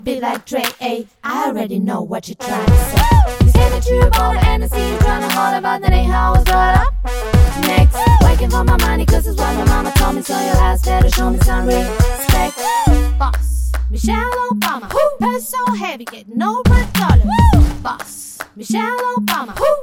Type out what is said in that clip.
Be like Dre, I already know what you're trying to say. You say that you're a baller and I see you trying to holler, but that ain't how I was brought up. Next, waiting for my money cause it's what my mama told me, so your ass better show me some respect. Boss, Michelle Obama, purse so heavy, get no $1. Boss, Michelle Obama,